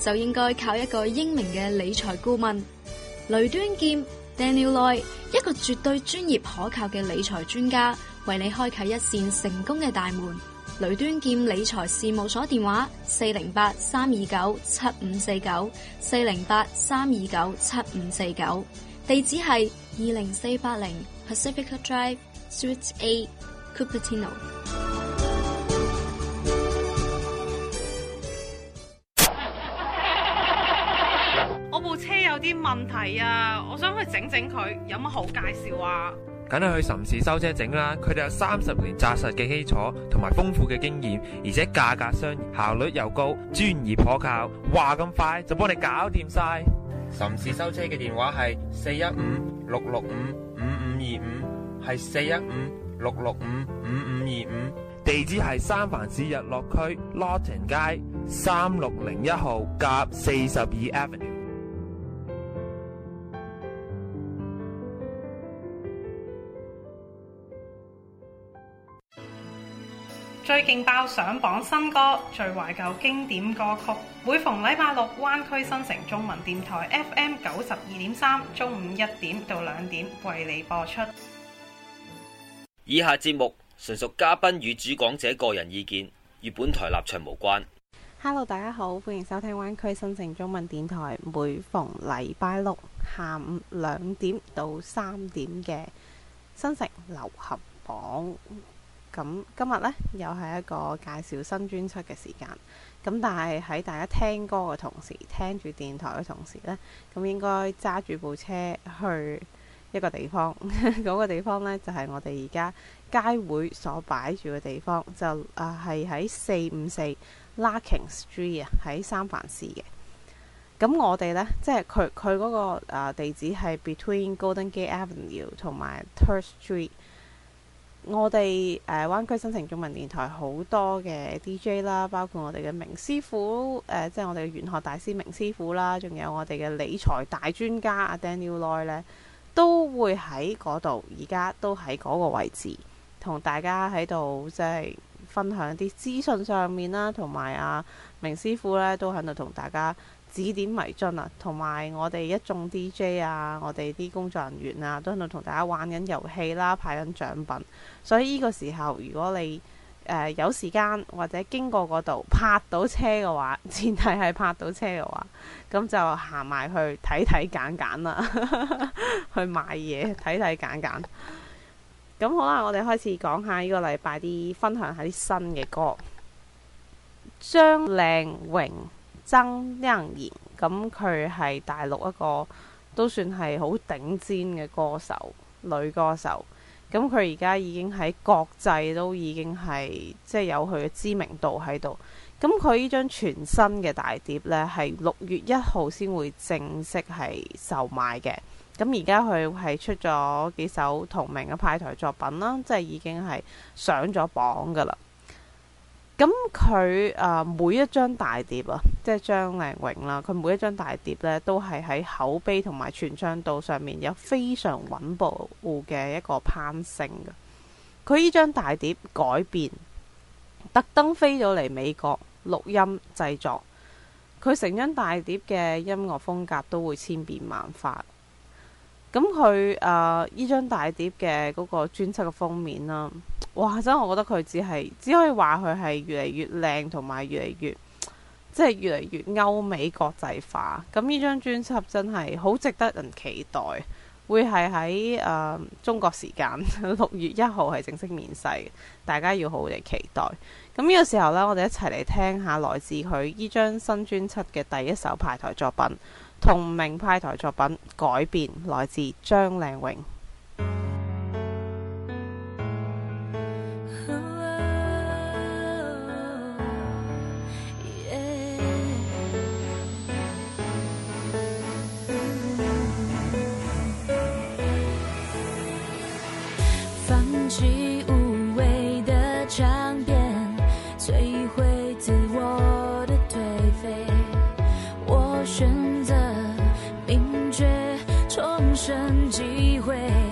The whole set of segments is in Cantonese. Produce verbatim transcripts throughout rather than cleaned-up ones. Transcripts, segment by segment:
就應該靠一個英明嘅理財顧問雷端劍 Daniel Loy， 一個絕對專業可靠嘅理財專家，為你開啟一扇成功嘅大門。雷端劍理財事務所電話：四零八三二九七五四九，四零八三二九七五四九，地址係二零四八零 Pacifica Drive Suite A Cupertino。 我部車有啲問題啊，我想去整整佢，有乜好介紹啊？ 梗係去岑氏修車整啦，佢哋有三十年紮實嘅基礎同埋豐富嘅經驗，而且價格相宜，效率又高，專業可靠，話咁快就幫你搞掂晒。岑氏修車嘅電話係四一五六六五五五二五，係四一五六六五五五二五，地址係三藩市日落區 Lawton 街三六零一號夾四十二 Avenue。 最勁爆上榜新歌，最懷舊經典歌曲，每逢禮拜六灣區新城中文電台 F M 九十二點三，中午一點到兩點為你播出。 以下節目純屬嘉賓與主講者個人意見，與本台立場無關。 Hello， 大家好，歡迎收聽灣區新城中文電台，每逢禮拜六下午兩點到三點嘅新城流行榜。咁今日呢，又係一個介紹新專輯嘅時間，咁但係喺大家聽歌嘅同時，聽住電台嘅同時呢，咁應該揸住部車去一個地方，嗰個地方呢，就係、是、我哋而家街會所擺住嘅地方，就啊係喺四五四 Larkin Street 啊，喺三藩市嘅。咁我哋呢，即係佢佢嗰個啊地址係 Between Golden Gate Avenue 同埋 Third Street。我哋誒灣區新城中文電台好多嘅 D J 啦，包括我哋嘅明師傅，誒、呃、即係我哋嘅玄學大師明師傅啦，仲有我哋嘅理財大專家阿 Daniel Loy 咧，都會喺嗰度，而家都喺嗰個位置，同大家喺度即係分享啲資訊上面啦，同埋阿明師傅咧都喺度同大家指點迷津啊，同埋我哋一眾 D J 啊，我哋啲工作人員啊，都喺度同大家玩緊遊戲啦，派緊獎品。所以呢個時候，如果你誒、呃、有時間或者經過嗰度泊到車嘅話，前提係泊到車嘅話，咁就行埋去睇睇揀揀啦，去買嘢睇睇揀揀。咁好啦，我哋開始講下呢個禮拜啲分享下啲新嘅歌。張靚穎。曾亮賢，咁佢係大陸一個都算係好頂尖嘅歌手，女歌手。咁佢而家已經喺國際都已經係即係有佢嘅知名度喺度。咁佢呢張全新嘅大碟呢，係六月一號先會正式係售賣嘅。咁而家佢係出咗幾首同名嘅派台作品啦，即係已經係上咗榜噶啦。咁佢誒每一張大碟啊，即係張靚穎啦，佢每一張大碟呢，都係喺口碑同埋傳唱度上面有非常穩步嘅一個攀升嘅。佢呢張大碟改變，特登飛咗嚟美國錄音製作，佢成張大碟嘅音樂風格都會千變萬化。咁佢誒呢張大碟嘅嗰個專輯嘅封面啦，哇！真係我覺得佢只係只可以話佢係越嚟越靚，同埋越嚟越即係越嚟越歐美國際化。咁呢張專輯真係好值得人期待，會係喺誒中國時間六月一號係正式面世，大家要好好地期待。咁呢個時候呢，我哋一齊嚟聽下來自佢呢張新專輯嘅第一首派台作品，同名派台作品改變，來自張靚穎。 放棄無謂的強辯，摧毀自我的頹廢，我選擇明確重生機會。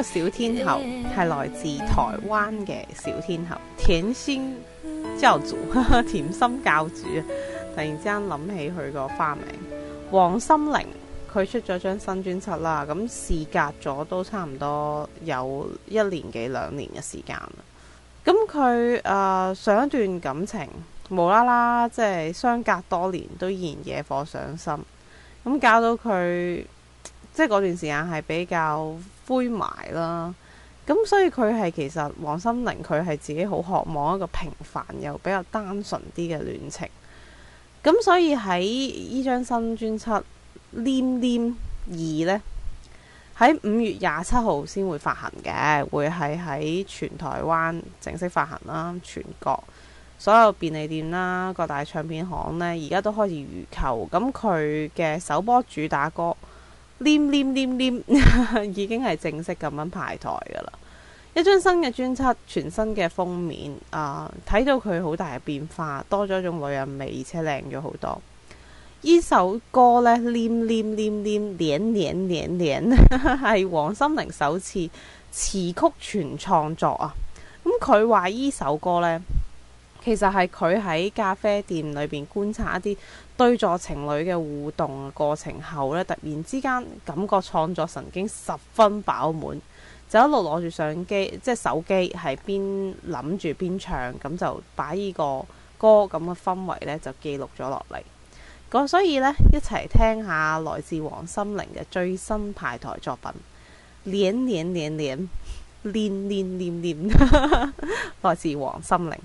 小天后係來自台灣嘅小天后甜心教主，甜心教主啊！突然之間諗起佢個花名王心凌，佢出咗張新專輯啦，咁事隔咗都差唔多有一年幾兩年嘅時間啦。咁佢誒上一段感情無啦啦，即係相隔多年都依然野火上心，咁搞到佢即係嗰段時間係比較灰霾啦。咁所以佢係其實王心凌佢係自己好渴望一個平凡又比較單純啲嘅戀情。咁所以喺呢張新專輯《黏黏二》呢，喺五月廿七號先會發行嘅，會係喺全台灣正式發行啦，全國所有便利店啦、各大唱片行呢，而家都開始預購。咁佢嘅首播主打歌《黏黏黏黏》已經係正式咁樣排台㗎啦。一張新嘅專輯，全新嘅封面，啊、呃，睇到佢好大嘅變化，多咗一種女人味，而且靚咗好多。呢首歌呢，黏黏黏黏黏黏黏黏，係王心凌首次詞曲全創作啊！咁佢話呢首歌呢，其實係佢喺咖啡店裏邊觀察一啲對座情侶嘅互動過程後呢，突然之間感覺創作神經十分飽滿。就一路攞住相機，即係手機，係邊諗住邊唱，咁就把呢個歌咁嘅氛圍呢就記錄咗落嚟。咁所以呢，一齊聽下來自王心凌嘅最新排台作品《黏黏黏黏黏黏黏黏》，來自王心凌。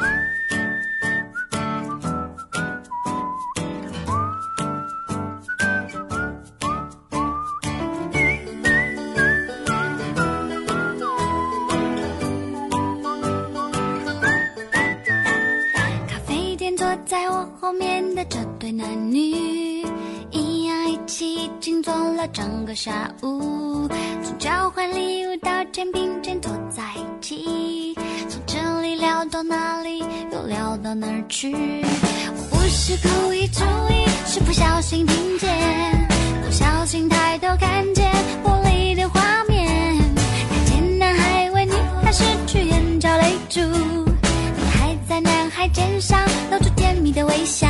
在我後面的這對男女，一樣一起靜坐了整個下午，從交換禮物到肩並肩坐在一起，從這裏聊到哪裡，又聊到哪兒去。我不是故意注意，是不小心聽見，不小心抬頭看見玻璃的畫面，看見男孩為女孩失去眼角淚珠，女孩在男孩肩上露出甜蜜的微笑。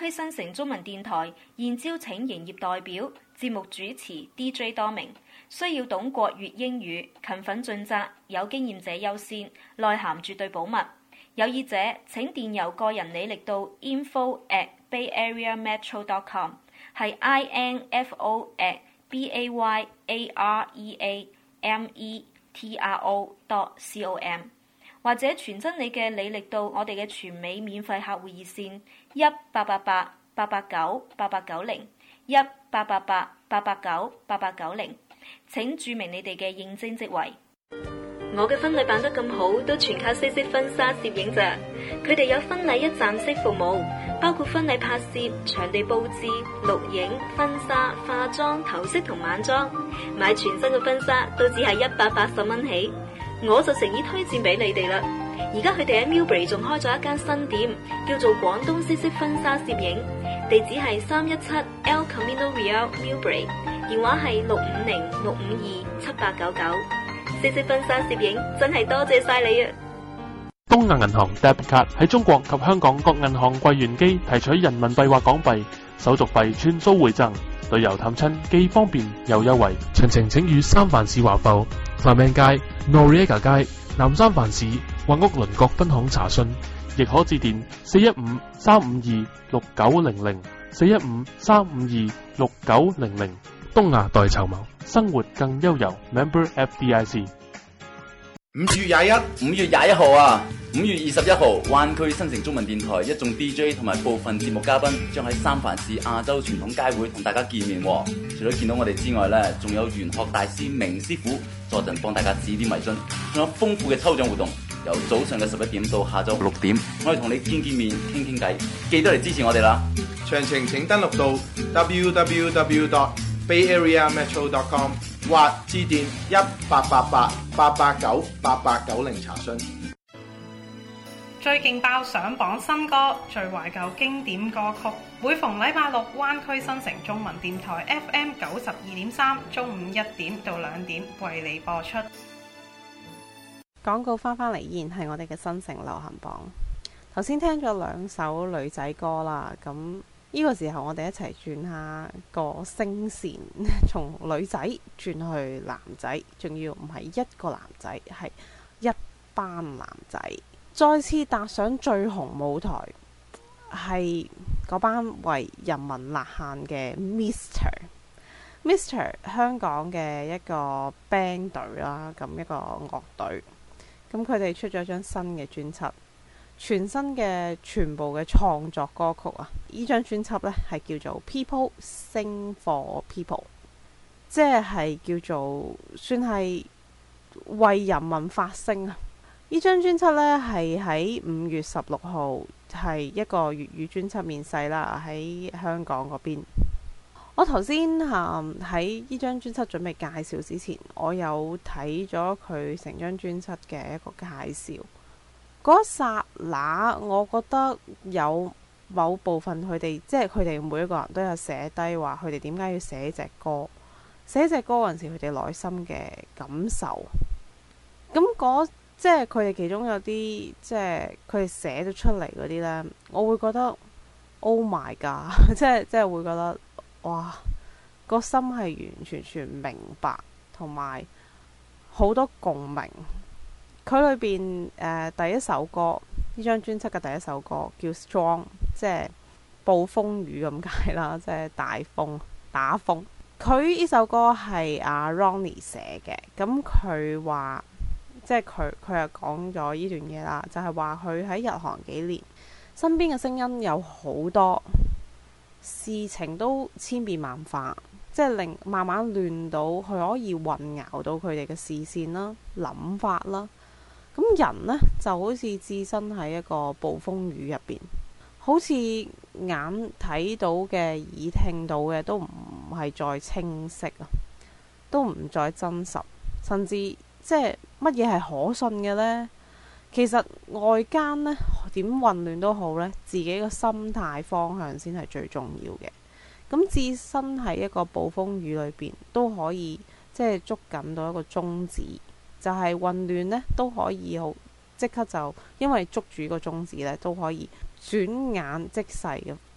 區新城中文電台現招請營業代表、節目主持 D J 多名，需要懂國粵英語，勤奮盡責，有經驗者優先，內涵絕對保密。有意者請電郵個人履歷到 info at bayareametro dot com， 係 I N F O at B A Y A R E A M E T R O dot com， 或者傳真你嘅履歷到我哋嘅全美免費客戶熱線一八八八八八九八八九零一八八八八八九八八九零，請注明你哋嘅應徵職位。我嘅婚禮辦得咁好，都全靠西式婚紗攝影咋。佢哋有婚禮一站式服務，包括婚禮拍攝、場地佈置、錄影、婚紗、化妝、頭飾同晚裝。買全新嘅婚紗都只係一百八十蚊起，我就誠意推薦俾你哋啦。而家佢哋喺 Millbury 仲開咗一間新店，叫做廣東西式婚紗攝影，地址係三一七 El Camino Real Millbury， 電話係六五零六五二七八九九。西式婚紗攝影真係多謝晒你啊！ 東亞銀行 Debit Card 喺中國及香港各銀行櫃員機提取人民幣或港幣，手續費全數回贈，旅遊探親既方便又優惠。詳情請與三藩市華埠、范命街、Noriega 街、南三藩市或屋鄰各分行查詢，亦可致電四一五三五二六九零零四一五三五二六九零零。東亞代籌謀，生活更悠遊。Member F D I C。 五月廿一，五月廿一號啊！五月二十一號，灣區新城中文電台一眾 D J 同埋部分節目嘉賓將喺三藩市亞洲傳統街會同大家見面。除咗見到我哋之外呢，仲有玄學大師明師傅坐陣幫大家指點迷津，仲有豐富嘅抽獎活動，由早上嘅十一點到下晝六點，我哋同你見見面、傾傾偈，記得嚟支持我哋啦！ 詳情請登錄到 w w w dot bay area metro dot com 或致電一八八八八八九八八九零查詢。 最勁爆上榜新歌，最懷舊經典歌曲，每逢禮拜六灣區新城中文電台 F M 九十二點三，中午一點到兩點為你播出。 廣告翻返嚟，依然係我哋嘅新城流行榜。頭先聽咗兩首女仔歌啦，咁呢個時候我哋一齊轉下個聲線，從女仔轉去男仔，仲要唔係一個男仔，係一班男仔再次踏上最紅舞台，係嗰班為人民吶喊嘅 Mister Mister 香港嘅一個 band 隊啦，咁一個樂隊，咁佢哋出咗張新嘅專輯，全新嘅全部嘅創作歌曲啊！呢張專輯呢係叫做 People Sing for People， 即係叫做算係為人民發聲啊！呢張專輯呢係喺五月十六號係一個粵語專輯面世啦，喺香港嗰邊。我頭先喺呢張專輯準備介紹之前，我有睇咗佢成張專輯嘅一個介紹。嗰剎那，我覺得有某部分佢哋，即係佢哋每一個人都有寫低話，佢哋點解要寫隻歌，寫隻歌嗰陣時佢哋內心嘅感受。咁嗰即係佢哋其中有啲，即係佢哋寫咗出嚟嗰啲呢，我會覺得 Oh my god， 即係即係會覺得哇，個心係完全全明白，同埋好多共鳴。佢裏邊誒、呃、第一首歌，呢張專輯嘅第一首歌叫 Storm， 即係暴風雨咁解啦，即係大風打風。佢呢首歌係阿 Ronnie 寫嘅，咁佢話即係佢佢又講咗呢段嘢啦，就係話佢喺日韓幾年，身邊嘅聲音有好多，事情都千變萬化，即係令慢慢亂到佢可以混淆到佢哋嘅視線啦、諗法啦。咁人呢就好似置身喺一個暴風雨入邊，好似眼睇到嘅、耳聽到嘅都唔係再清晰啊，都唔再真實，甚至即係乜嘢係可信嘅呢？其實外間呢點混亂都好呢，自己嘅心態方向先係最重要嘅。咁置身喺一個暴風雨裏邊都可以即係捉緊到一個宗旨。就係混亂呢都可以好即刻就因為捉住個宗旨呢都可以轉眼即逝嘅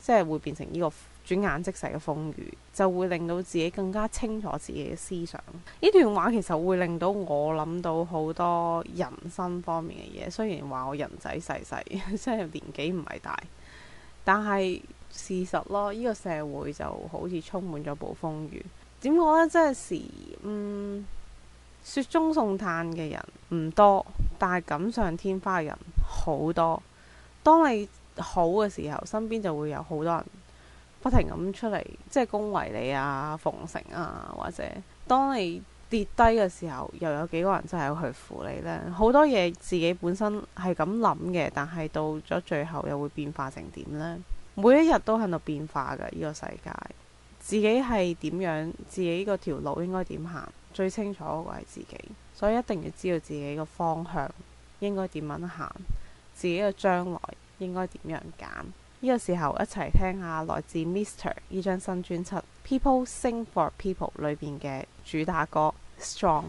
即係會變成呢個轉眼即逝嘅風雨，就會令到自己更加清楚自己嘅思想。呢段話其實會令到我諗到好多人生方面嘅嘢。雖然話我人仔細細，即係年紀唔係大，但係事實咯，呢個社會就好似充滿咗暴風雨。點講呢？即係時，嗯，雪中送炭嘅人唔多，但係錦上添花嘅人好多。當你好嘅時候，身邊就會有好多人不停咁出嚟，即係恭維你啊、奉承啊，或者當你跌低嘅時候，又有幾個人真係去扶你呢？好多嘢自己本身係咁諗嘅，但係到咗最後又會變化成點呢？每一日都喺度變化嘅呢個世界，自己係點樣，自己個條路應該點行，最清楚嗰個係自己，所以一定要知道自己個方向應該點樣行，自己嘅將來應該點樣揀。呢個時候一齊聽下來自 Mister 呢張新專輯 People Sing For People 裏邊嘅主打歌 Strong。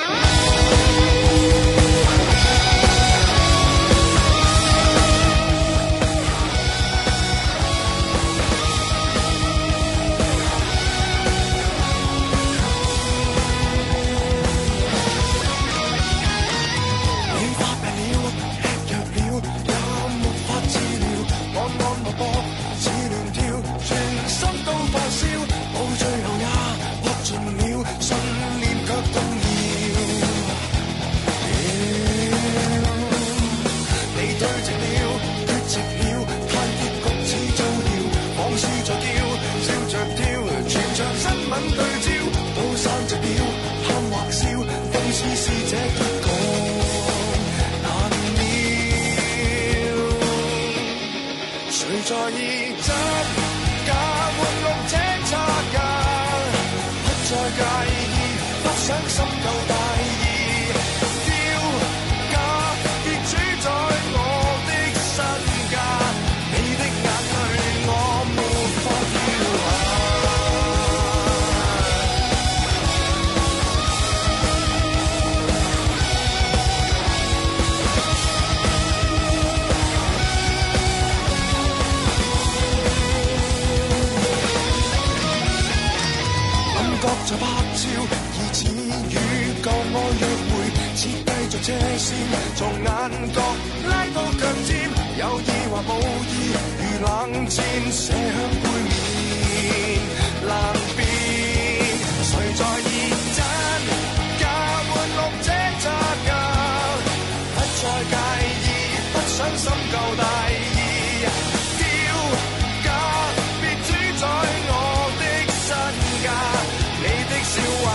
在意真假玩弄這差價，不再介意，不想深究大義，丟架別主宰我的身價，你的眼淚我沒法丟下。在拍照，疑似與舊愛約會，設計着車線，從眼角拉到腳尖，有意或無意，如冷箭射向背面，難辨誰在意真假玩弄這差價，不再介意，不想深究大義，丟架別主宰我的身價。你的笑話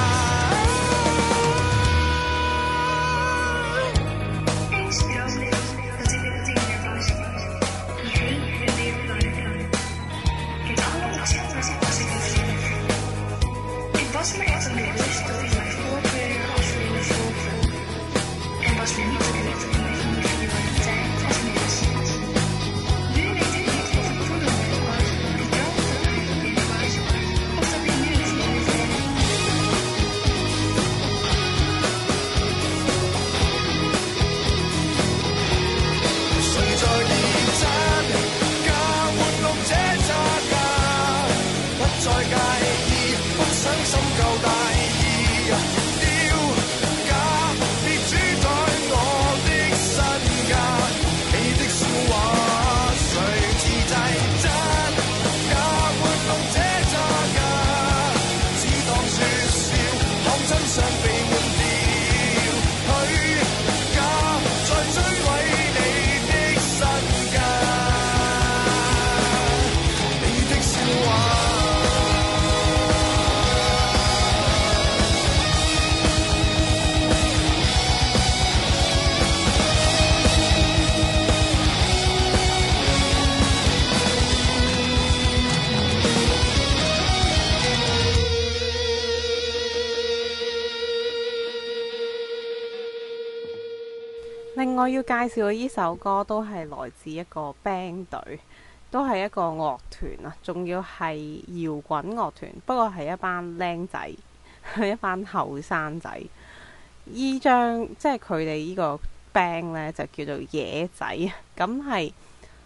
另外要介紹嘅呢首歌都係來自一個 band 隊，都係一個樂團啊，仲要係搖滾樂團，不過係一班僆仔，一班後生仔。依張即係佢哋呢個 band 呢，就叫做野仔，咁係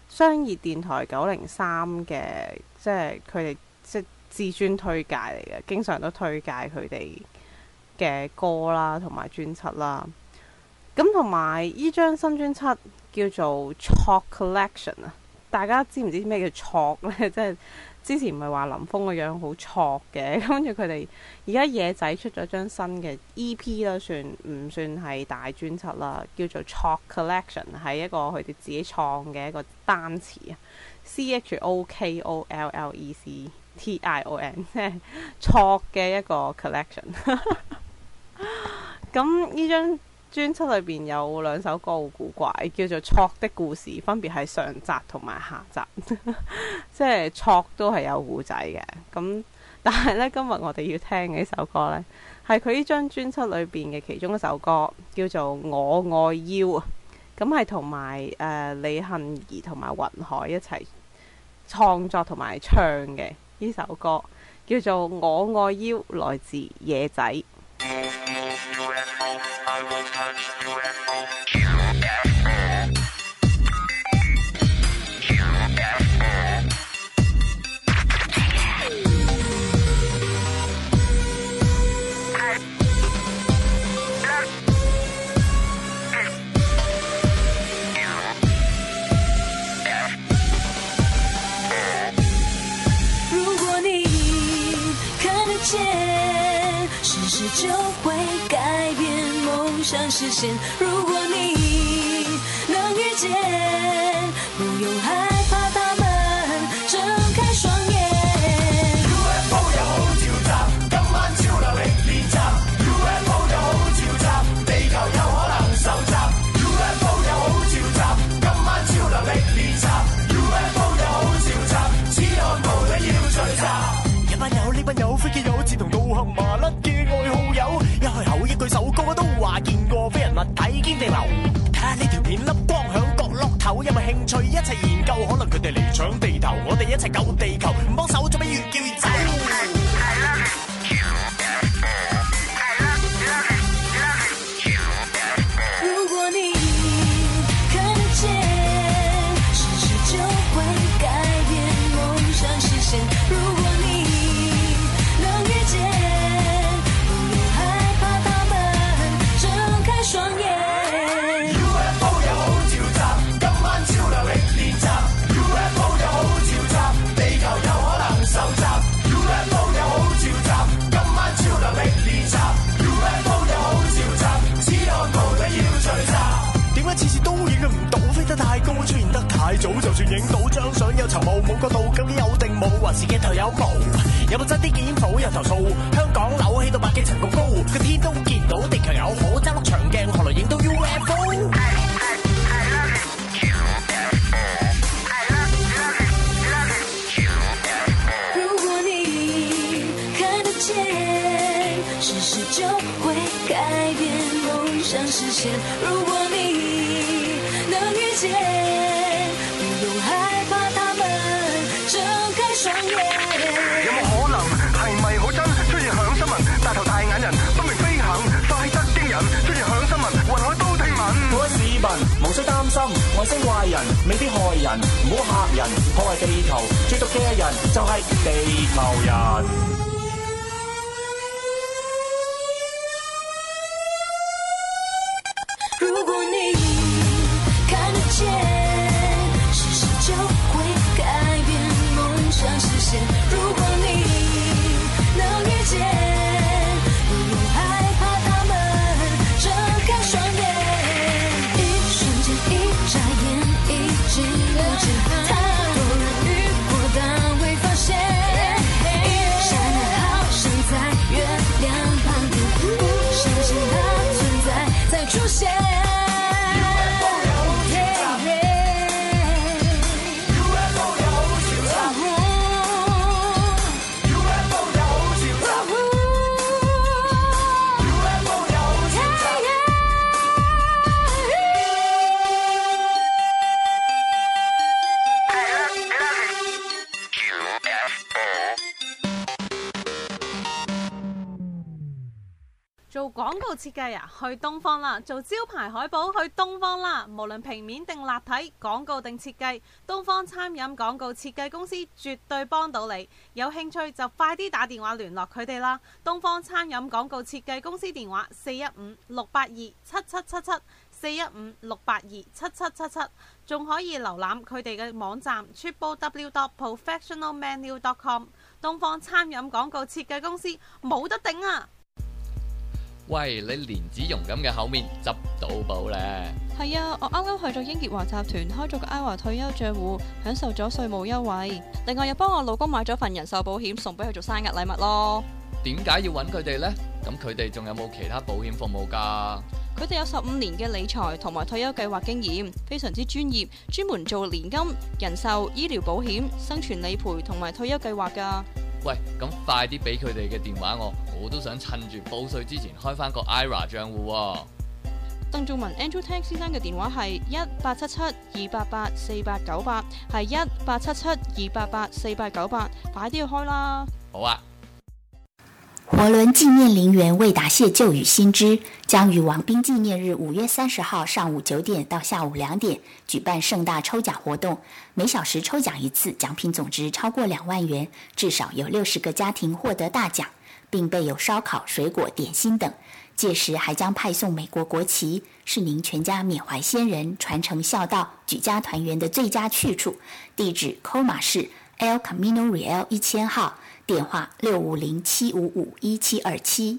商業電台九零三嘅，即係佢哋即係至尊推介嚟嘅，經常都推介佢哋嘅歌啦，同埋專輯啦。咁同埋依張新專輯叫做 Chalk Collection 啊，大家知唔知咩叫 Chalk 呢？即係之前唔係話林峰個樣好 Chalk 嘅，跟住佢哋而家野仔出咗張新嘅 E P 啦，算唔算係大專輯啦？叫做 Chalk Collection， 係一個佢哋自己創嘅一個單詞啊 ，C H O K O L L E C T I O N， 即係 Chalk 嘅一個 collection。咁呢張專輯裏邊有兩首歌好古怪，叫做《Chalk 的故事》，分別係上集同埋下集，即係 Chalk 都係有故仔嘅。咁但係呢，今日我哋要聽嘅呢首歌呢，係佢呢張專輯裏邊嘅其中一首歌，叫做《我愛腰》啊。咁係同埋誒李幸儀同埋雲海一齊創作同埋唱嘅呢首歌，叫做《我愛腰》，來自野仔。 如果你看得见，事实就会改变，梦想实现。如果你能遇见，不用害怕他们，睁开双眼。U F O 有好召集，今晚超能力練習。U F O 有好召集，地球有可能受襲。U F O 有好召集，今晚超能力練習。U F O 有好召集，此案無女要聚集。一班友呢班友飛機友志同道合麻甩嘅愛好友，一開口一句首歌都話見過飛人物體兼地流。睇下呢條片粒光響角落頭，有冇興趣一齊研究？可能佢哋嚟搶地頭，我哋一齊救地球，唔幫手做咩越叫越走？如果你看得見，事實就會改變，夢想實現。如果你能遇見，不用害怕他們，睜開雙眼。U F O 有好召集，今晚超能力練習。U F O 有好召集，地球有可能受襲。U F O 有好召集，今晚超能力練習。U F O 有好召集，此案無女要聚集。點解次次都影佢唔到？飛得太高，出現得太早，就算影到張相有籌謀，冇角度究竟有定冇？還是鏡頭有毛？有冇真啲檢討有投訴？香港樓起到百幾層咁高，個天都見到，地球有好揸碌長鏡，何來影到 U F O？如果你看得見，事實就會改變，夢想實現。如果你能遇見，不用害怕他們，睜開雙眼。有冇可能係咪好真出現響新聞？大頭大眼人不明飛行，快得驚人出現響新聞，雲海都聽聞。各位市民無需擔心，外星壞人未必害人，唔好嚇人，破壞地球最毒嘅人就係地球人。如果你看得見，事實就會改變，夢想實現。如果你能遇見，不用害怕他們，睜開雙眼。一瞬間，一眨眼，一直不見，太多人遇過但未發現。一閃而好像在月亮旁邊，不相信它存在再出現。 廣告設計啊，去東方啦！做招牌海報去東方啦！無論平面定立體，廣告定設計，東方餐飲廣告設計公司絕對幫到你。有興趣就快啲打電話聯絡佢哋啦！東方餐飲廣告設計公司電話四一五六八二七七七七，四一五六八二七七七七，仲可以瀏覽佢哋嘅網站 triple w dot professional menu dot com。東方餐飲廣告設計公司冇得頂啊！ 喂，你蓮子蓉咁嘅口面執到寶咧？ 係啊，我啱啱去咗英傑華集團開咗個 I R A 退休賬戶，享受咗稅務優惠。另外又幫我老公買咗份人壽保險，送俾佢做生日禮物咯。 點解要揾佢哋呢？咁佢哋仲有冇其他保險服務㗎？ 佢哋有十五年嘅理財同埋退休計劃經驗，非常之專業，專門做年金、人壽、醫療保險、生存理賠同埋退休計劃㗎。 喂，咁快啲俾佢哋嘅電話我，我都想趁住報稅之前開翻個 I R A 賬戶喎。 鄧仲文 Andrew Tang 先生嘅電話係一八七七二八八四八九八，係一八七七二八八四八九八，快啲去開啦！ 好啊。 活倫紀念陵園味答謝舊雨新知將於王兵紀念日五月三十號上午九點到下午兩點舉辦盛大抽獎活動，每小時抽獎一次，獎品總值超過兩萬元，至少有六十個家庭獲得大獎，並備有燒烤、水果、點心等。屆時還將派送美國國旗，是您全家緬懷先人、傳承孝道、舉家團圓的最佳去處。地址 Coma 市 El Camino Real 一千號，電話六五零七五五一七二七。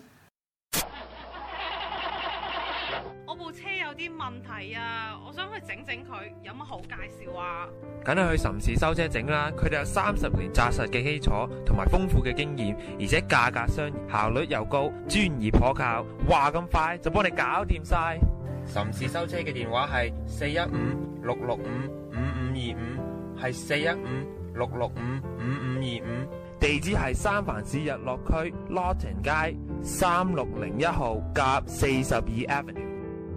我部車有啲問題啊，我想去整整佢，有乜好介紹啊？ 梗係去岑氏修車整啦，佢哋有三十年紮實嘅基礎同埋豐富嘅經驗，而且價格相宜，效率又高，專業可靠，話咁快就幫你搞掂晒。岑氏修車嘅電話係四一五六六五五五二五，係四一五六六五五五二五。地址係三藩市日落區 Lawton 街三六零一號甲四十二 Avenue。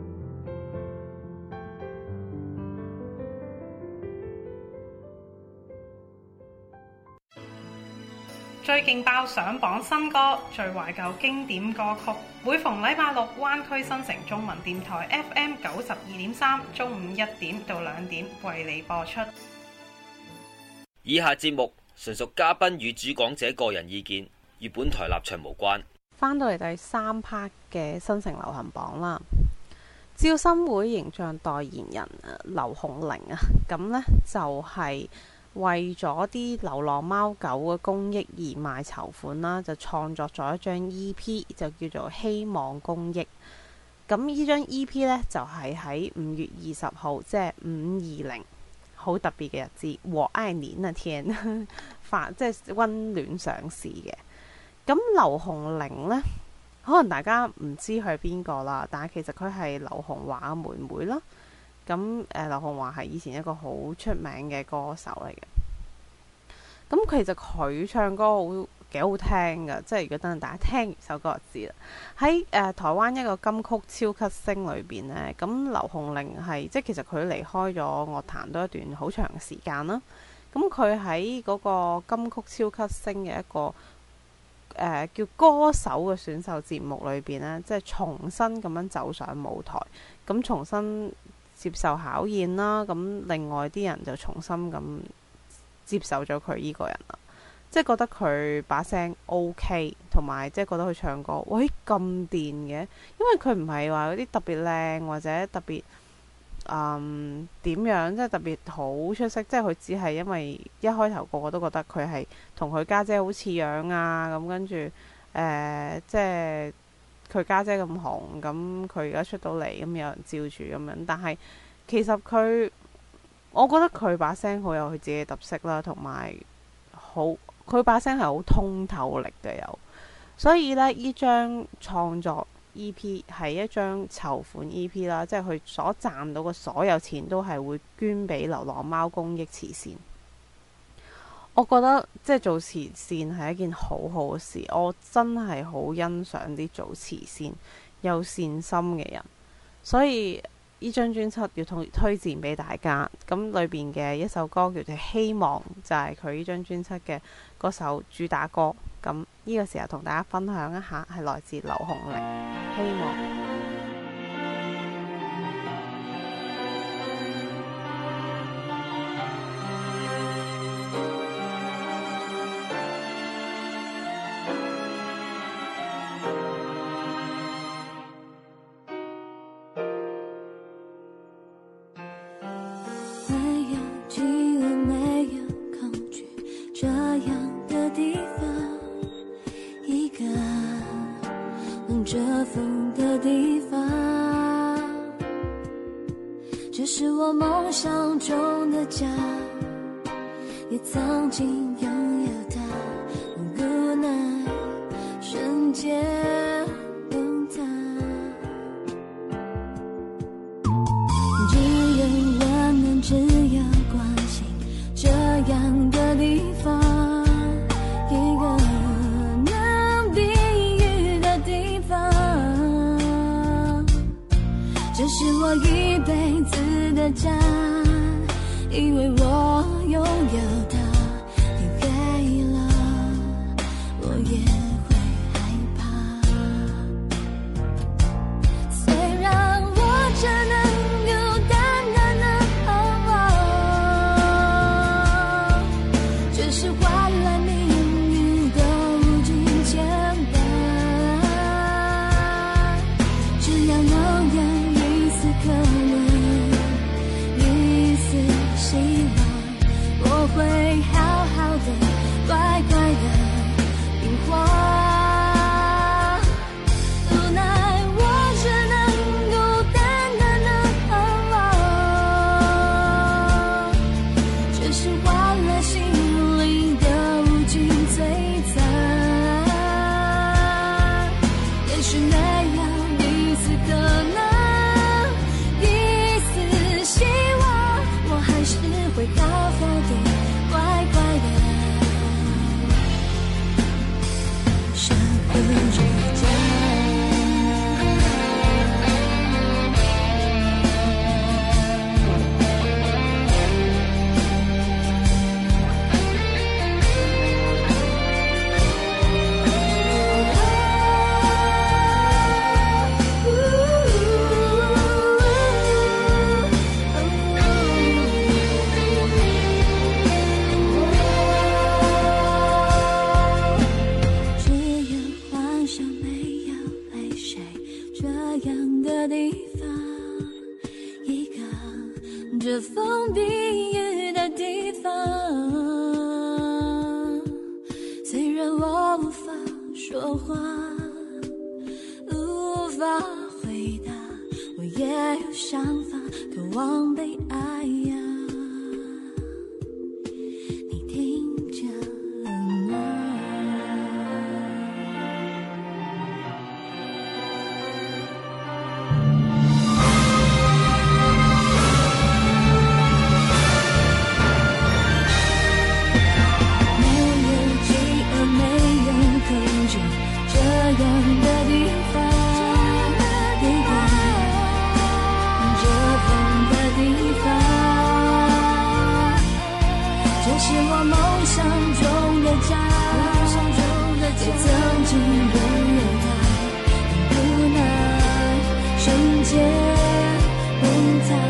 最勁爆上榜新歌，最懷舊經典歌曲，每逢禮拜六灣區新城中文電台 F M 九十二點三，中午一點到兩點為你播出。 以下節目純屬嘉賓與主講者個人意見，與本台立場無關。 翻到嚟第三 part 嘅新城流行榜啦，招新會形象代言人劉紅玲啊，咁呢就係、是。為咗啲流浪貓狗嘅公益而賣籌款啦，就創作咗一張 E P， 就叫做希望公益。咁呢張 E P 呢，就係喺五月二十號，即係五二零，好特別嘅日子，和愛年那天發，即係溫暖上市嘅。咁劉紅玲呢，可能大家唔知佢係邊個啦，但係其實佢係劉洪華嘅妹妹啦。咁誒，劉洪華係以前一個好出名嘅歌手嚟嘅。咁其實佢唱歌好幾好聽㗎，即係如果等陣大家聽完首歌就知啦。喺誒、呃、台灣一個金曲超級星裏邊呢，咁劉紅玲係即係其實佢離開咗樂壇都一段好長嘅時間啦。咁佢喺嗰個金曲超級星嘅一個誒、呃、叫歌手嘅選秀節目裏邊呢，即係重新咁樣走上舞台，咁重新接受考驗啦，咁另外啲人就重新咁接受咗佢依個人啦，即係覺得佢把聲 OK， 同埋即係覺得佢唱歌，喂咁掂嘅，因為佢唔係話嗰啲特別靚或者特別嗯點樣，即係特別好出色，即係佢只係因為一開頭個個都覺得佢係同佢家姐好似樣啊，咁跟住誒即係。佢家姐咁紅，咁佢而家出到嚟，咁有人照住咁樣。但係其實佢，我覺得佢把聲好有佢自己嘅特色啦，同埋好佢把聲係好通透力嘅有。所以呢，呢張創作 E P 係一張籌款 E P 啦，即係佢所賺到嘅所有錢都係會捐俾流浪貓公益慈善。我覺得即係做慈善係一件好好嘅事，我真係好欣賞啲做慈善有善心嘅人，所以呢張專輯要同推薦俾大家。咁裏邊嘅一首歌叫做《希望》，就係佢呢張專輯嘅嗰首主打歌。咁呢個時候同大家分享一下，係來自劉鴻力《希望》。 着风的地方，这是我梦想中的家，也曾经拥有它，无奈瞬间崩塌。只有温暖，只有关心，这样的地方，一个这是我一辈子的家，因为我拥有它。天黑了，我也会害怕。虽然我只能够淡淡的盼望，只是换来命运的无尽牵绊。只要能有可能一丝希望，我会好好的乖乖的听话。无奈我只能够淡淡的盼望，只是换来心里的无尽摧残。也许没有一丝可能，会好好的乖乖的守护着家。这风避雨的地方，虽然我无法说话，无法回答，我也有想法，渴望被爱呀。你听着吗？是我梦想中的家，也曾经拥有它，无奈瞬间崩塌。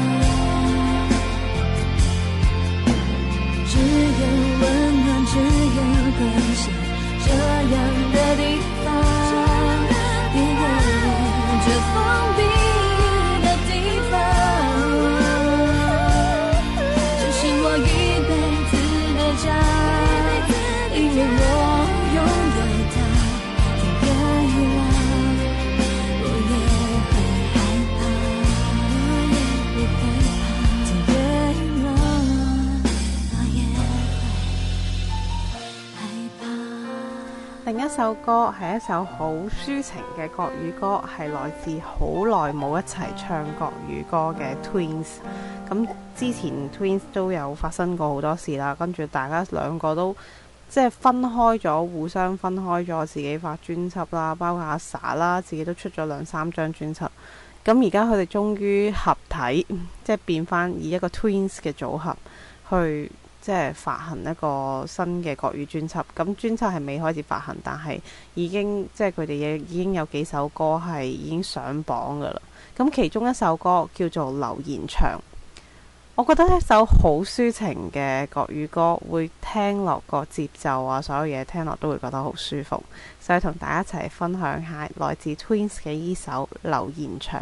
只有温暖，只有关心，这样的地方，别人这封闭的地方，这是我一辈子家，因为我拥有它，天黑了，我也会害怕，我也会害怕，天黑了，我也會害怕。 另一首歌係一首好抒情嘅國語歌，係來自好耐冇一齊唱國語歌嘅 Twins。咁之前 Twins 都有發生過好多事啦，跟住大家兩個都即係分開咗，互相分開咗，自己發專輯啦，包括阿 sa 啦，自己都出咗兩三張專輯。 咁而家佢哋終於合體，即係變翻以一個 Twins 嘅組合去即係發行一個新嘅國語專輯。咁專輯係未開始發行，但係已經即係佢哋已經有幾首歌係已經上榜噶啦。咁其中一首歌叫做《留言牆》，我覺得一首好抒情嘅國語歌，會聽落個節奏啊，所有嘢聽落都會覺得好舒服，所以同大家一齊分享下來自 Twins 嘅呢首《留言牆》。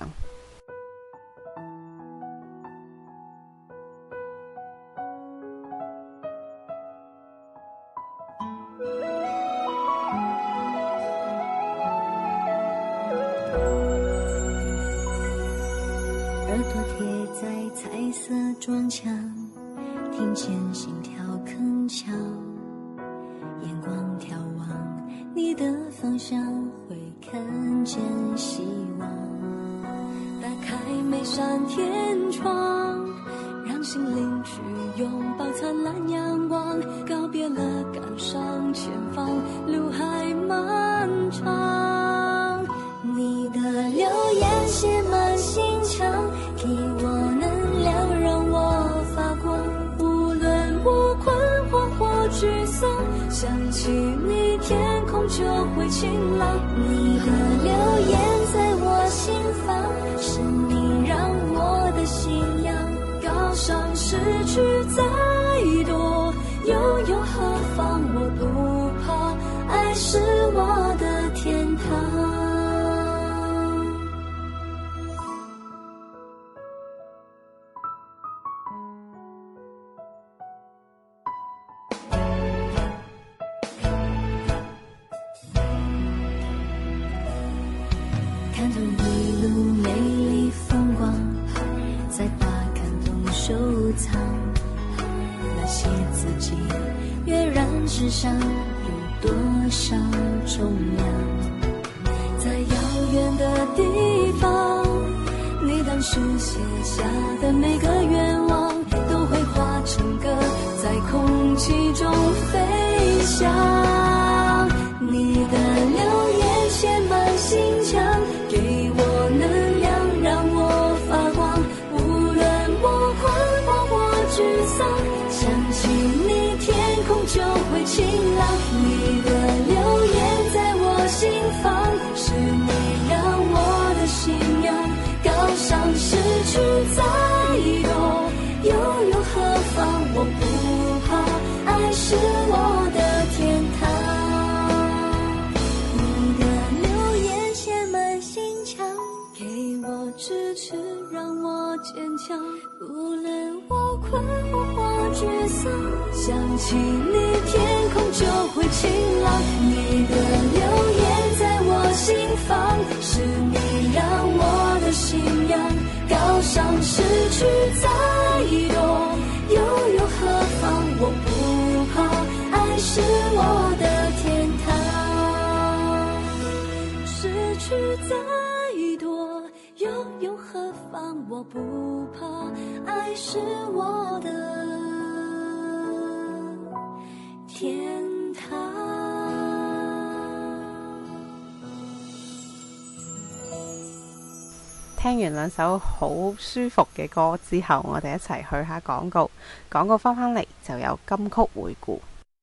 耳朵貼在彩色磚牆，聽見心跳鏗鏘，眼光眺望你的方向，會看見希望。打開每扇天窗，讓心靈去擁抱燦爛陽光，告別了趕上前方，路還漫長。你的留言寫滿心牆，給我能量，讓我發光。無論我困惑或沮喪，想起你，天空就會晴朗。你的留言在我心房，是你讓我的信仰高尚。失去再多，又有何妨？我不怕，愛是我的天堂。看透一路美麗風光，再把感動收藏。那些自己躍然紙上，有多少重量？在遙遠的地方，你當時寫下的每個願望，都會化成歌，在空氣中飛翔。你的留言寫滿心牆，給我能量，讓我發光。無論我困惑或沮喪，想起你，天空就會晴朗。你的留言在我心房，是你讓我的信仰高尚。失去再多，又有何妨？我不怕，愛是我的天堂。支持讓我堅強，無論我困惑或沮喪，想起你，天空就會晴朗。你的留言在我心房，是你讓我的信仰高尚。失去再多，又有何妨？我不怕，愛是我的天堂。失去再多，又有何妨？我不怕，愛是我的天堂。 聽完兩首好舒服嘅歌之後，我哋一齊去下廣告。廣告翻返嚟就有金曲回顧。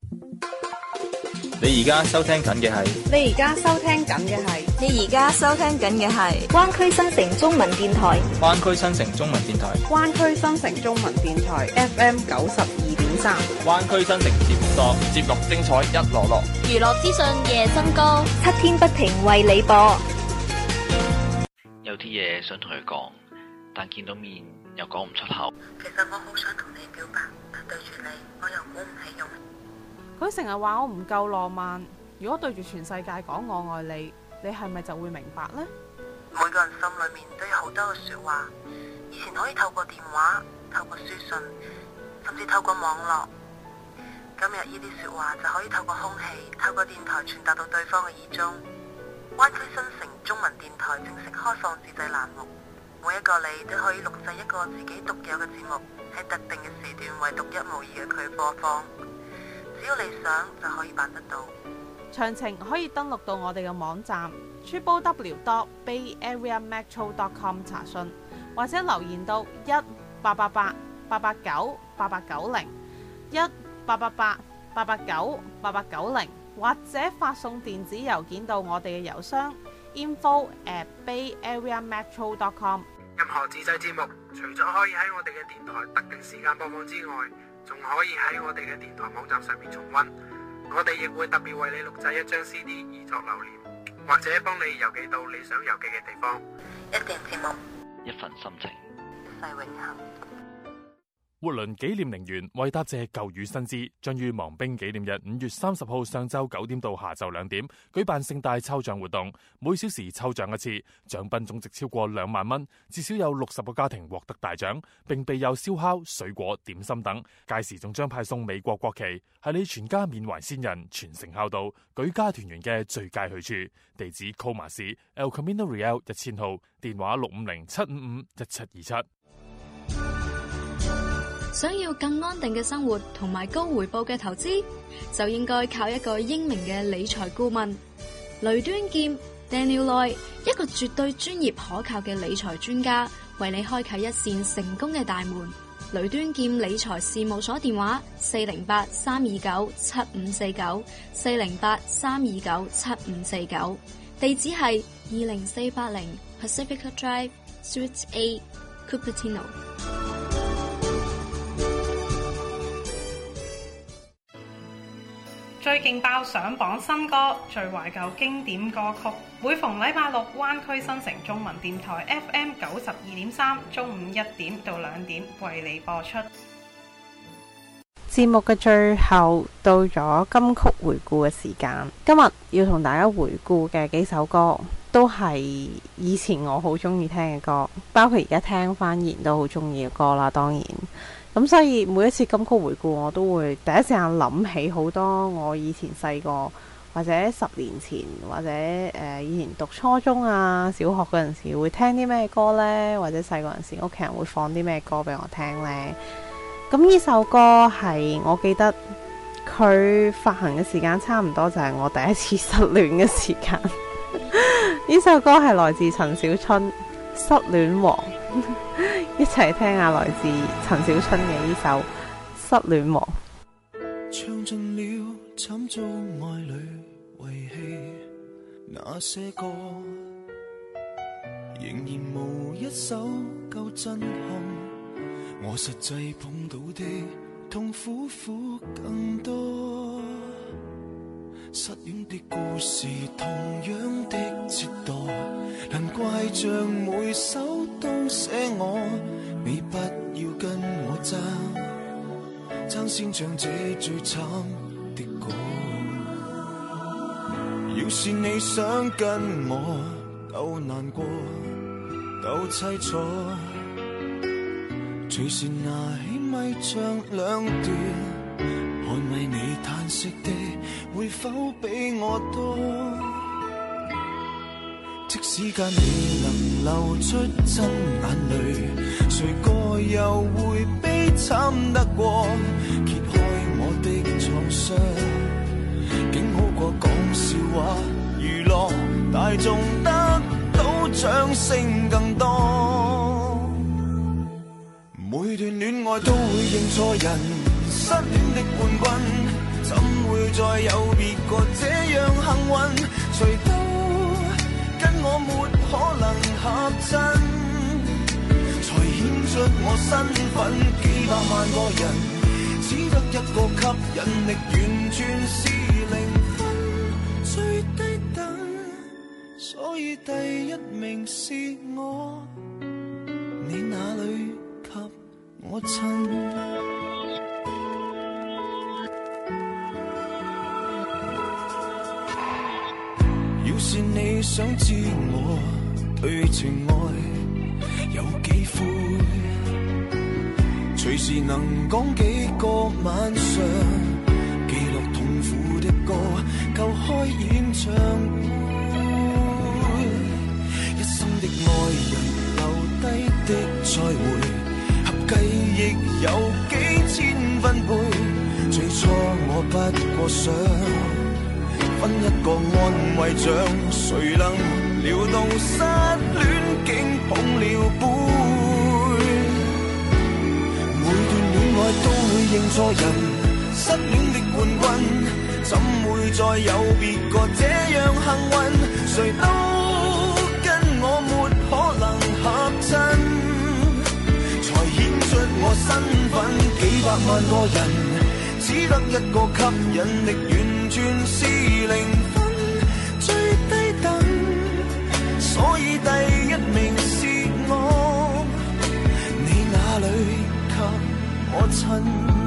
你而家收聽緊嘅係， 你而家收聽緊嘅係， 你而家收聽緊嘅係灣區新城中文電台， 灣區新城中文電台， 灣區新城中文電台 F M 九十二點三， 灣區新城節目多，節目精彩一籮籮， 娛樂資訊夜新歌， 七天不停為你播。 有啲嘢想同佢講，但見到面又講唔出口。 其實我好想同你表白，但對住你，我又鼓唔起勇。 佢成日話我唔夠浪漫，如果對住全世界講我愛你，你係咪就會明白呢？ 每個人心裏面都有好多嘅說話，以前可以透過電話、透過書信，甚至透過網絡。今日呢啲說話就可以透過空氣、透過電台傳達到對方嘅耳中。灣區新城中文電台正式開放自製欄目，每一個你都可以錄製一個自己獨有嘅節目，喺特定嘅時段為獨一無二嘅佢播放。只要你想就可以辦得到。 詳情可以登錄到我哋嘅網站 triple w dot bay area metro dot com 查詢，或者留言到一八八八八八九八八九零一八八八八八九八八九零，或者發送電子郵件到我哋嘅郵箱 info at bay area metro dot com。 任何自製節目，除咗可以喺我哋嘅電台特定時間播放之外，仲可以喺我哋嘅電台網站上面重溫。我哋亦會特別為你錄製一張 C D 以作留念，或者幫你郵寄到你想郵寄嘅地方。 一段節目， 一份心情， 世永恒。 活倫紀念陵園為答謝舊雨新知，將於亡兵紀念日五月三十號上晝九點到下晝兩點舉辦盛大抽獎活動，每小時抽獎一次，獎品總值超過兩萬蚊，至少有六十個家庭獲得大獎，並備有燒烤、水果、點心等。屆時仲將派送美國國旗，係你全家緬懷先人、傳承孝道、舉家團圓嘅最佳去處。地址 Coma 市 El Camino Real 一千號，電話六五零七五五一七二七。 想要更安定嘅生活同埋高回報嘅投資，就應該靠一個英明嘅理財顧問雷端劍 Daniel Loy， 一個絕對專業可靠嘅理財專家，為你開啟一扇成功嘅大門。雷端劍理財事務所電話四零八三二九七五四九四零八三二九七五四九，地址係二零四八零 Pacifica Drive Suite A Cupertino。 最勁爆上榜新歌，最懷舊經典歌曲，每逢禮拜六灣區新城中文電台 F M 九十二點三，中午一點到兩點為你播出。 節目嘅最後到咗金曲回顧嘅時間，今日要同大家回顧嘅幾首歌都係以前我好中意聽嘅歌，包括而家聽翻然都好中意嘅歌啦，當然。咁所以每一次金曲回顧，我都會第一時間諗起好多我以前細個或者十年前或者誒、呃、以前讀初中啊、小學嗰陣時會聽啲咩歌呢？或者細個陣時屋企人會放啲咩歌俾我聽呢？咁呢首歌係我記得佢發行嘅時間差唔多就係我第一次失戀嘅時間。呢首歌係來自陳小春《失戀王》。一齊聽下來自陳小春嘅呢首《失戀王》。 唱盡了慘遭愛侶遺棄那些歌，仍然無一首夠震撼。我實際碰到的痛苦苦更多，失戀的故事同樣的折墮，難怪像每首都寫我，你不要跟我爭，爭先唱這最慘的歌。要是你想跟我鬥難過鬥凄楚，隨時拿起咪唱兩段，看為你嘆息的會否比我多？即使間你能流出真眼淚，誰個又會悲慘得過？揭開我的創傷，竟好過講笑話娛樂大眾，得到掌聲更多。每段戀愛都會認錯人，失戀的冠軍怎會再有別個這樣幸運？誰都跟我沒可能合襯，才顯出我身份。幾百萬個人只得一個吸引力，完全是零分，最低等，所以第一名是我，你哪裏給我親？要是你想知我對情愛有幾灰，隨時能講幾個晚上，記錄痛苦的歌，夠開演唱會。一生的愛人留低的再會，合計亦有幾千分貝。最初我不過想分一個安慰獎，誰能料到失戀竟捧了杯？每段戀愛都會認錯人，失戀的冠軍怎會再有別個這樣幸運？誰都跟我沒可能合襯，才顯出我身份。幾百萬個人只得一個吸引力，完全是零分，最低等，所以第一名是我。你哪裏給我親？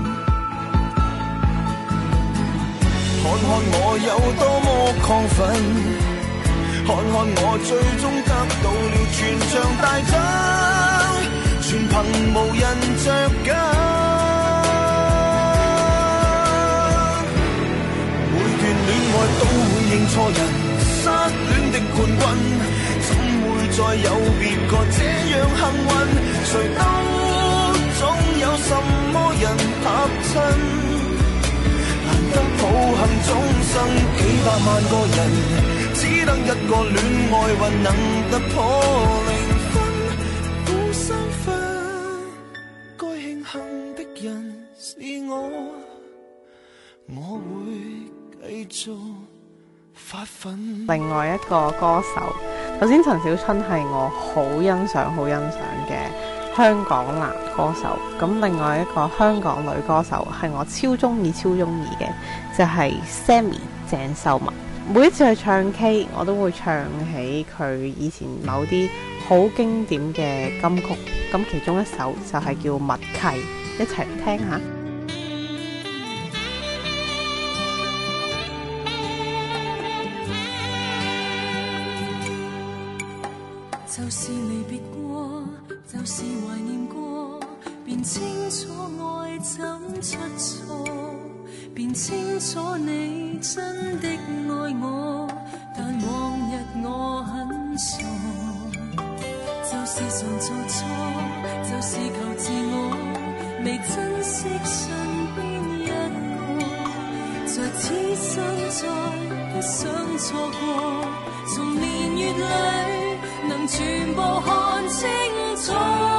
看看我有多麼亢奮，看看我最終得到了全場大獎，全憑無人着緊。每段戀愛都會認錯人，失戀的冠軍怎會再有別個這樣幸運？誰都總有什麼人合襯，難得抱幸終生。幾百萬個人只得一個戀愛運能突破零分，負三分。該慶幸的人是我，我會繼續發奮。 另外一個歌手，頭先陳小春係我好欣賞、好欣賞嘅香港男歌手。咁另外一個香港女歌手係我超中意、超中意嘅，就係 Sammy 鄭秀文。每一次去唱 K， 我都會唱起佢以前某啲好經典嘅金曲。咁其中一首就係叫《默契》，一齊嚟聽下。 就是離別過，就是懷念過，便清楚愛怎出錯，便清楚你真的愛我，但往日我很傻，就是常做錯，就是求自我，未珍惜身邊一個，在此生再不想錯過，從年月裏能全部看清楚，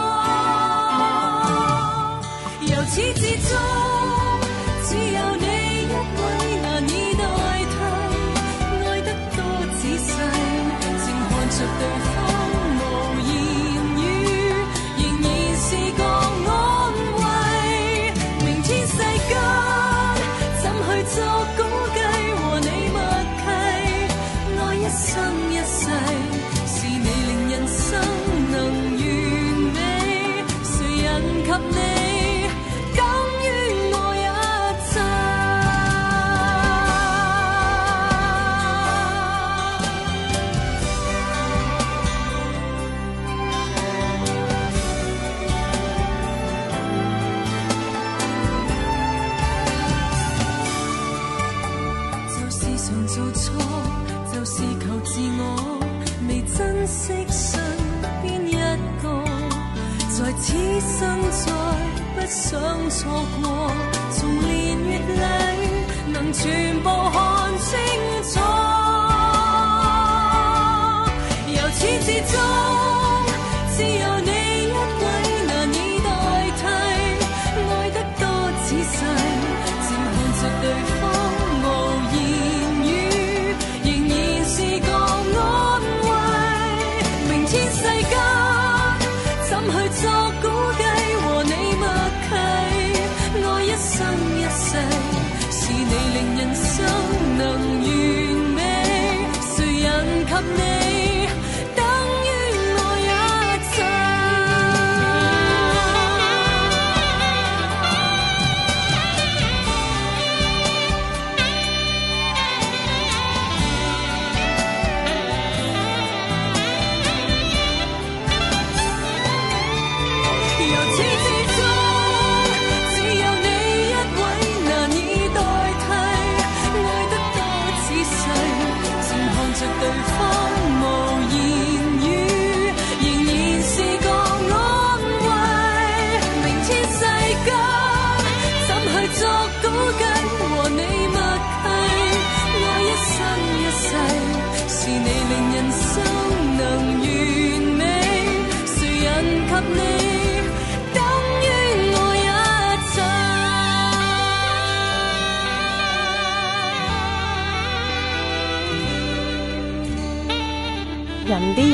由始至終只有你一位難以代替，愛得多仔細，正看着對方無言語，仍然是個安慰。明天世間怎去作估計，和你默契，愛一生一世，人生能完美，誰人及你甘於我一切。就是常做錯，就是求自我，未珍惜身邊一個，在此生再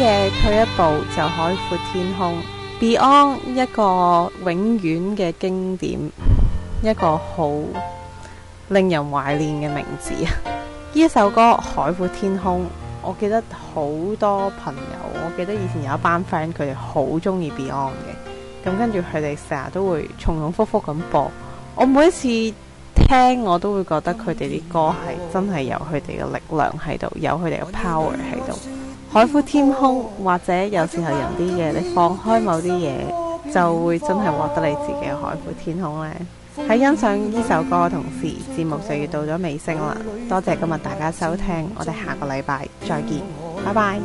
嘢退一步就海闊天空。Beyond 一個永遠嘅經典，一個好令人懷念嘅名字啊！呢一首歌《海闊天空》，我記得好多朋友，我記得以前有一班 friend 佢哋好中意 Beyond 嘅，咁跟住佢哋成日都會重重複複咁播。我每一次聽我都會覺得佢哋啲歌係真係有佢哋嘅力量喺度，有佢哋嘅 power 喺度。海闊天空，或者有時候有啲嘢你放開某啲嘢，就會真係獲得你自己嘅海闊天空呢。喺欣賞呢首歌同時，節目就要到咗尾聲啦。多謝今日大家收聽，我哋下個禮拜再見，拜拜。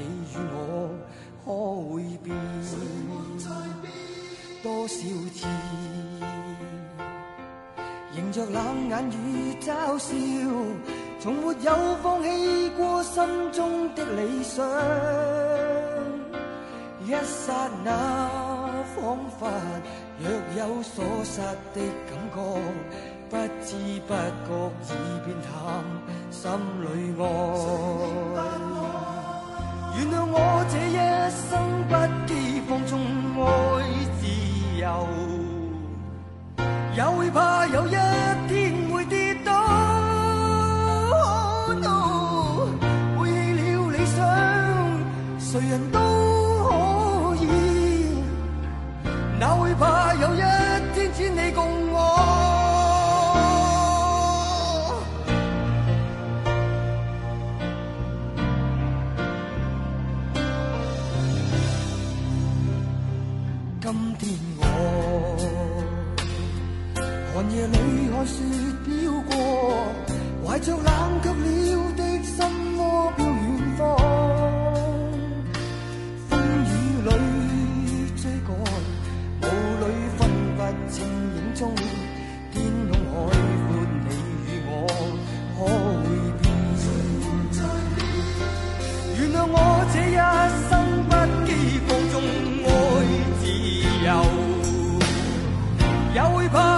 多少次迎着冷眼與嘲笑，從沒有放棄過心中的理想。一剎那彷彿若有所失的感覺，不知不覺已變淡心裏愛。原諒我這一生不羈放縱愛自由，也會怕有一天會跌倒。Oh no， 背棄了理想，誰人都可以，哪會怕有一天只你共我。今天我寒夜裏看雪飄過，懷着冷卻了的心窩飄遠方。風雨裏追趕，霧裏分不清影蹤。天空海闊，你與我可會變？原諒我這一生不羈放縱愛自由，也會怕